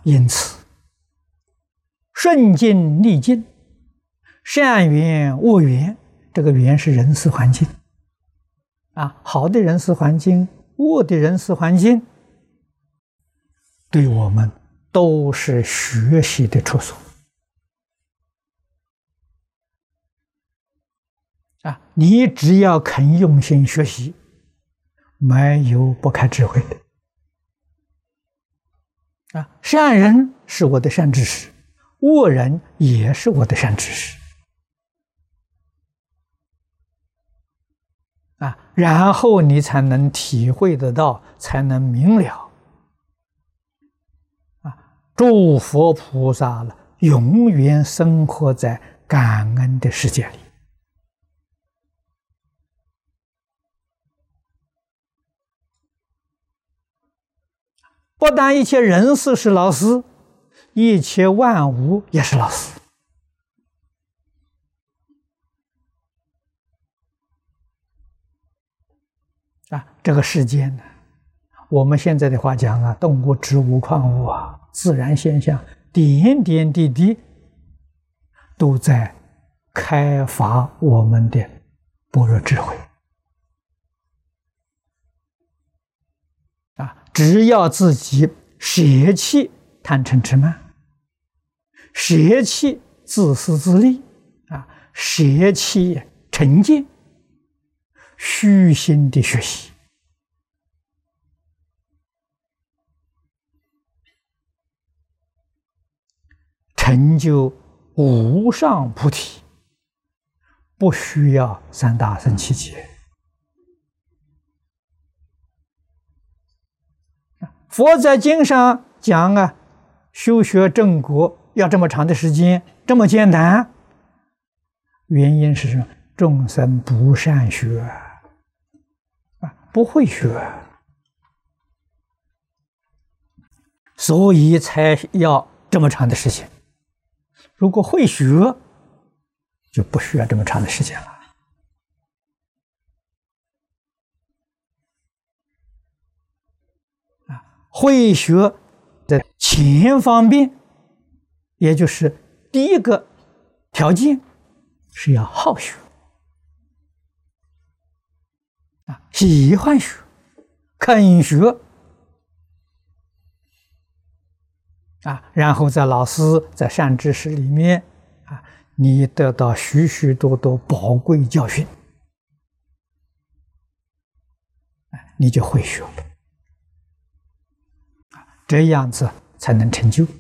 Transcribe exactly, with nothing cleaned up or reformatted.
因此，顺境逆境，善缘恶缘，这个缘是人事环境啊，好的人事环境，恶的人事环境，对我们都是学习的处所啊！你只要肯用心学习，没有不开智慧的啊！善人是我的善知识，恶人也是我的善知识啊！然后你才能体会得到，才能明了啊！诸佛菩萨了，永远生活在感恩的世界里。不但一切人事是老师，一切万物也是老师啊！这个世间呢，我们现在的话讲啊，动物、植物、矿物啊，自然现象，点点滴滴都在开发我们的般若智慧啊！只要自己舍弃贪嗔痴慢，舍弃自私自利啊，舍弃成见，虚心的学习，成就无上菩提，不需要三大乘七劫。佛在经上讲啊，修学正果要这么长的时间，这么艰难，原因是什么？众生不善学啊，不会学，所以才要这么长的时间。如果会学，就不需要这么长的时间了。啊，会学的前方面，也就是第一个条件是要好学啊，喜欢学，肯学啊，然后在老师在善知识里面啊，你得到许许多多宝贵教训，你就会学了，这样子才能成就。